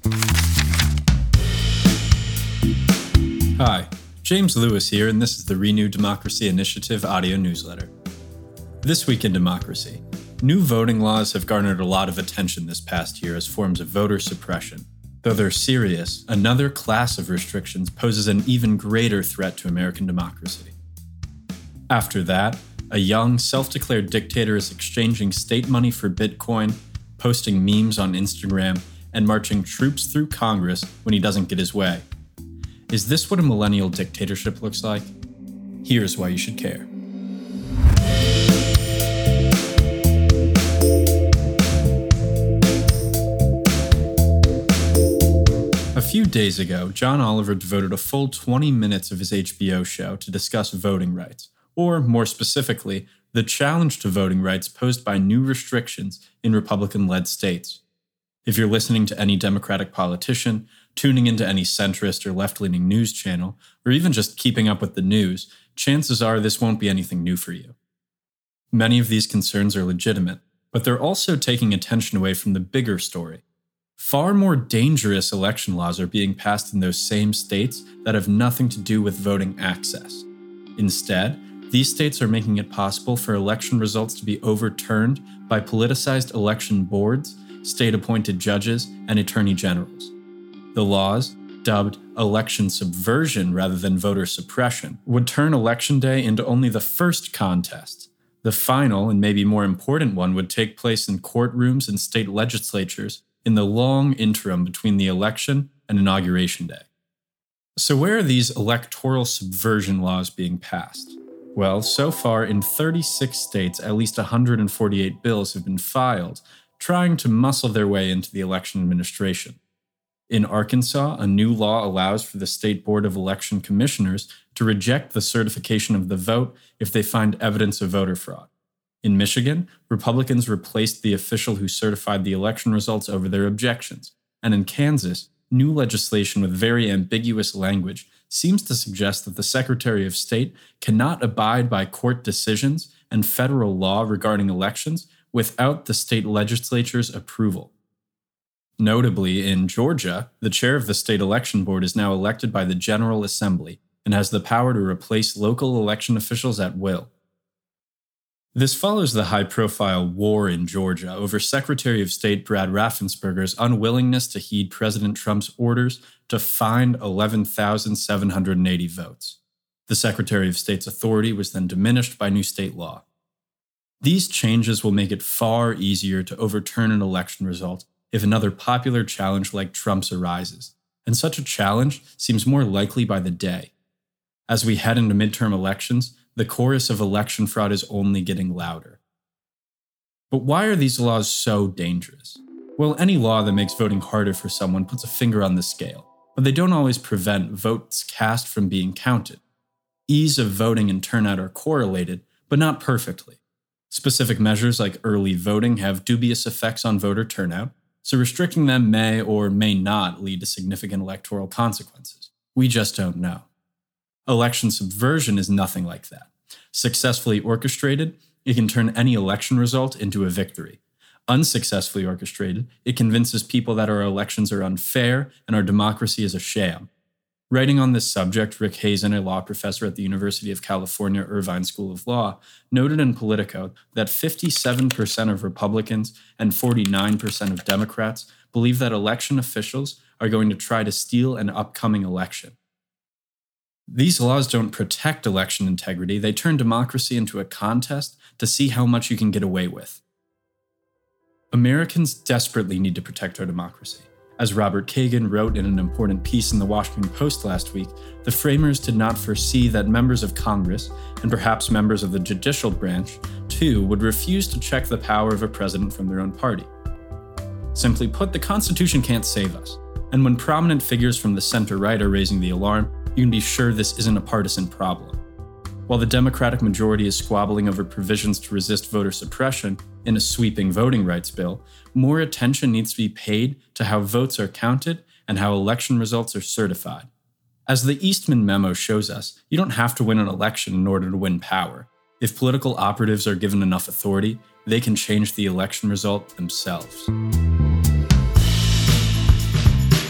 Hi, James Lewis here, and this is the Renew Democracy Initiative audio newsletter. This week in democracy, new voting laws have garnered a lot of attention this past year as forms of voter suppression. Though they're serious, another class of restrictions poses an even greater threat to American democracy. After that, a young, self-declared dictator is exchanging state money for Bitcoin, posting memes on Instagram, and marching troops through Congress when he doesn't get his way. Is this what a millennial dictatorship looks like? Here's why you should care. A few days ago, John Oliver devoted a full 20 minutes of his HBO show to discuss voting rights, or more specifically, the challenge to voting rights posed by new restrictions in Republican-led states. If you're listening to any Democratic politician, tuning into any centrist or left-leaning news channel, or even just keeping up with the news, chances are this won't be anything new for you. Many of these concerns are legitimate, but they're also taking attention away from the bigger story. Far more dangerous election laws are being passed in those same states that have nothing to do with voting access. Instead, these states are making it possible for election results to be overturned by politicized election boards, state-appointed judges, and attorney generals. The laws, dubbed election subversion rather than voter suppression, would turn Election Day into only the first contest. The final, and maybe more important one, would take place in courtrooms and state legislatures in the long interim between the election and Inauguration Day. So where are these electoral subversion laws being passed? Well, so far in 36 states, at least 148 bills have been filed, trying to muscle their way into the election administration. In Arkansas, a new law allows for the State Board of Election Commissioners to reject the certification of the vote if they find evidence of voter fraud. In Michigan, Republicans replaced the official who certified the election results over their objections. And in Kansas, new legislation with very ambiguous language seems to suggest that the Secretary of State cannot abide by court decisions and federal law regarding elections without the state legislature's approval. Notably, in Georgia, the chair of the state election board is now elected by the General Assembly and has the power to replace local election officials at will. This follows the high-profile war in Georgia over Secretary of State Brad Raffensperger's unwillingness to heed President Trump's orders to find 11,780 votes. The Secretary of State's authority was then diminished by new state law. These changes will make it far easier to overturn an election result if another popular challenge like Trump's arises, and such a challenge seems more likely by the day. As we head into midterm elections, the chorus of election fraud is only getting louder. But why are these laws so dangerous? Well, any law that makes voting harder for someone puts a finger on the scale, but they don't always prevent votes cast from being counted. Ease of voting and turnout are correlated, but not perfectly. Specific measures like early voting have dubious effects on voter turnout, so restricting them may or may not lead to significant electoral consequences. We just don't know. Election subversion is nothing like that. Successfully orchestrated, it can turn any election result into a victory. Unsuccessfully orchestrated, it convinces people that our elections are unfair and our democracy is a sham. Writing on this subject, Rick Hazen, a law professor at the University of California Irvine School of Law, noted in Politico that 57% of Republicans and 49% of Democrats believe that election officials are going to try to steal an upcoming election. These laws don't protect election integrity, they turn democracy into a contest to see how much you can get away with. Americans desperately need to protect our democracy. As Robert Kagan wrote in an important piece in the Washington Post last week, the framers did not foresee that members of Congress, and perhaps members of the judicial branch, too, would refuse to check the power of a president from their own party. Simply put, the Constitution can't save us, and when prominent figures from the center-right are raising the alarm, you can be sure this isn't a partisan problem. While the Democratic majority is squabbling over provisions to resist voter suppression in a sweeping voting rights bill, more attention needs to be paid to how votes are counted and how election results are certified. As the Eastman memo shows us, you don't have to win an election in order to win power. If political operatives are given enough authority, they can change the election result themselves.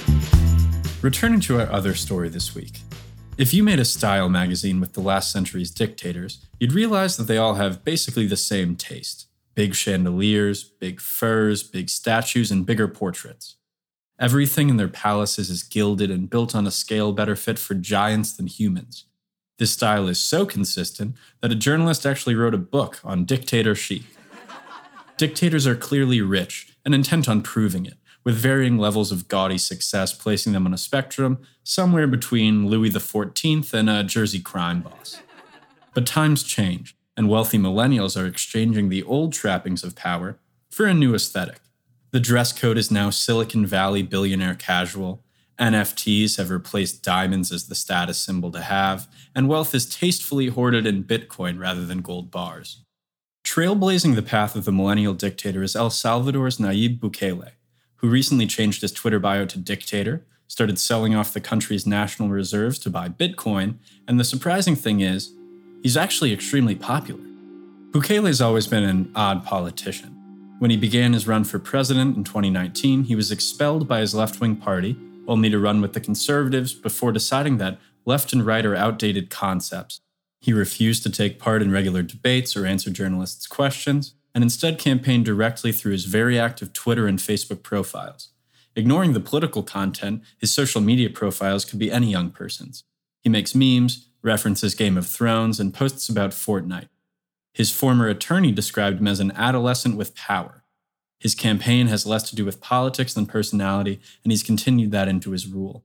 Returning to our other story this week. If you made a style magazine with the last century's dictators, you'd realize that they all have basically the same taste. Big chandeliers, big furs, big statues, and bigger portraits. Everything in their palaces is gilded and built on a scale better fit for giants than humans. This style is so consistent that a journalist actually wrote a book on dictator chic. Dictators are clearly rich and intent on proving it, with varying levels of gaudy success placing them on a spectrum somewhere between Louis XIV and a Jersey crime boss. But times change, and wealthy millennials are exchanging the old trappings of power for a new aesthetic. The dress code is now Silicon Valley billionaire casual, NFTs have replaced diamonds as the status symbol to have, and wealth is tastefully hoarded in Bitcoin rather than gold bars. Trailblazing the path of the millennial dictator is El Salvador's Nayib Bukele, who recently changed his Twitter bio to dictator, started selling off the country's national reserves to buy Bitcoin, and the surprising thing is, he's actually extremely popular. Bukele's always been an odd politician. When he began his run for president in 2019, he was expelled by his left-wing party, only to run with the Conservatives before deciding that left and right are outdated concepts. He refused to take part in regular debates or answer journalists' questions, and instead campaigned directly through his very active Twitter and Facebook profiles. Ignoring the political content, his social media profiles could be any young person's. He makes memes, references Game of Thrones, and posts about Fortnite. His former attorney described him as an adolescent with power. His campaign has less to do with politics than personality, and he's continued that into his rule.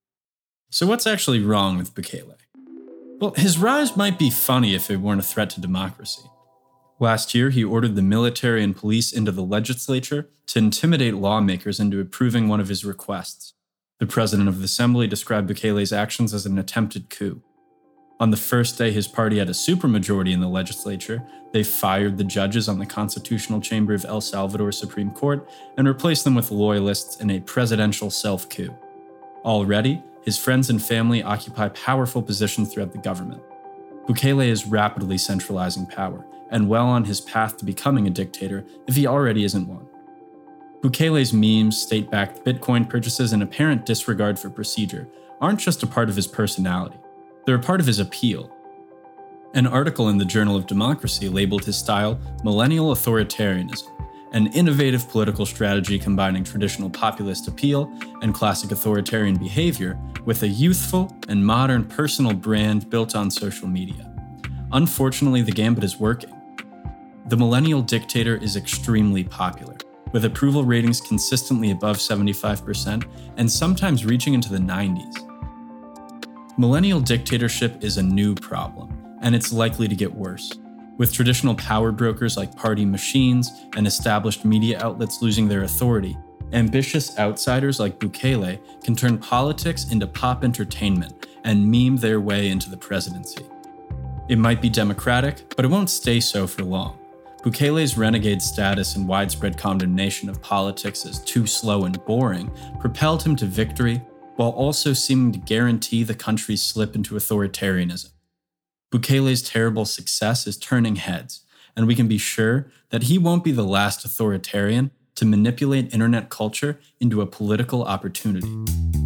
So what's actually wrong with Bukele? Well, his rise might be funny if it weren't a threat to democracy. Last year, he ordered the military and police into the legislature to intimidate lawmakers into approving one of his requests. The president of the assembly described Bukele's actions as an attempted coup. On the first day his party had a supermajority in the legislature, they fired the judges on the constitutional chamber of El Salvador Supreme Court and replaced them with loyalists in a presidential self-coup. Already, his friends and family occupy powerful positions throughout the government. Bukele is rapidly centralizing power, and well on his path to becoming a dictator if he already isn't one. Bukele's memes, state-backed Bitcoin purchases, and apparent disregard for procedure aren't just a part of his personality. They're a part of his appeal. An article in the Journal of Democracy labeled his style millennial authoritarianism, an innovative political strategy combining traditional populist appeal and classic authoritarian behavior with a youthful and modern personal brand built on social media. Unfortunately, the gambit is working. The millennial dictator is extremely popular, with approval ratings consistently above 75% and sometimes reaching into the 90s. Millennial dictatorship is a new problem, and it's likely to get worse, with traditional power brokers like party machines and established media outlets losing their authority. Ambitious outsiders like Bukele can turn politics into pop entertainment and meme their way into the presidency. It might be democratic, but it won't stay so for long. Bukele's renegade status and widespread condemnation of politics as too slow and boring propelled him to victory, while also seeming to guarantee the country's slip into authoritarianism. Bukele's terrible success is turning heads, and we can be sure that he won't be the last authoritarian to manipulate internet culture into a political opportunity.